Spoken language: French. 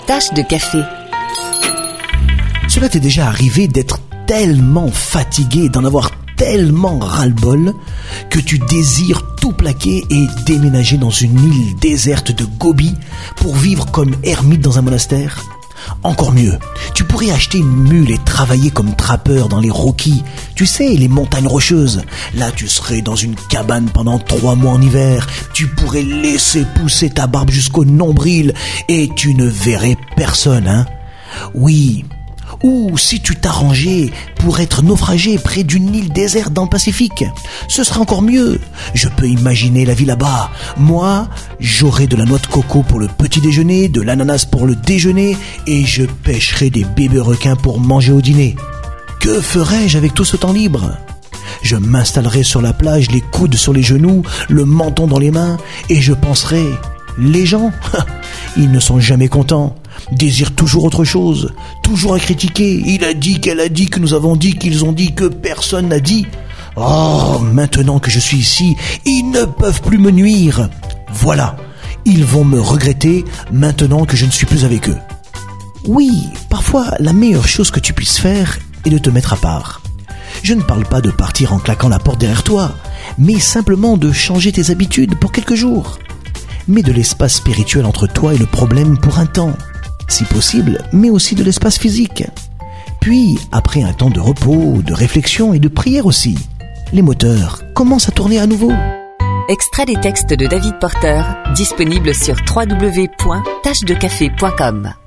Tache de café. Cela t'est déjà arrivé d'être tellement fatigué, d'en avoir tellement ras-le-bol que tu désires tout plaquer et déménager dans une île déserte de Gobi pour vivre comme ermite dans un monastère? Encore mieux, tu pourrais acheter une mule et travailler comme trappeur dans les Rockies, tu sais, les montagnes rocheuses. Là, tu serais dans une cabane pendant 3 mois en hiver, tu pourrais laisser pousser ta barbe jusqu'au nombril et tu ne verrais personne, hein? Oui. Ou si tu t'arrangeais pour être naufragé près d'une île déserte dans le Pacifique, ce serait encore mieux. Je peux imaginer la vie là-bas. Moi, j'aurais de la noix de coco pour le petit déjeuner, de l'ananas pour le déjeuner, et je pêcherais des bébés requins pour manger au dîner. Que ferais-je avec tout ce temps libre ? Je m'installerais sur la plage, les coudes sur les genoux, le menton dans les mains, et je penserais... Les gens, ils ne sont jamais contents, désirent toujours autre chose, toujours à critiquer. Il a dit, qu'elle a dit, que nous avons dit, qu'ils ont dit, que personne n'a dit. Oh, maintenant que je suis ici, ils ne peuvent plus me nuire. Voilà, ils vont me regretter maintenant que je ne suis plus avec eux. Oui, parfois, la meilleure chose que tu puisses faire est de te mettre à part. Je ne parle pas de partir en claquant la porte derrière toi, mais simplement de changer tes habitudes pour quelques jours. Mets de l'espace spirituel entre toi et le problème pour un temps. Si possible, mets aussi de l'espace physique. Puis, après un temps de repos, de réflexion et de prière aussi, les moteurs commencent à tourner à nouveau. Extrait des textes de David Porter, disponible sur www.tachedecafé.com.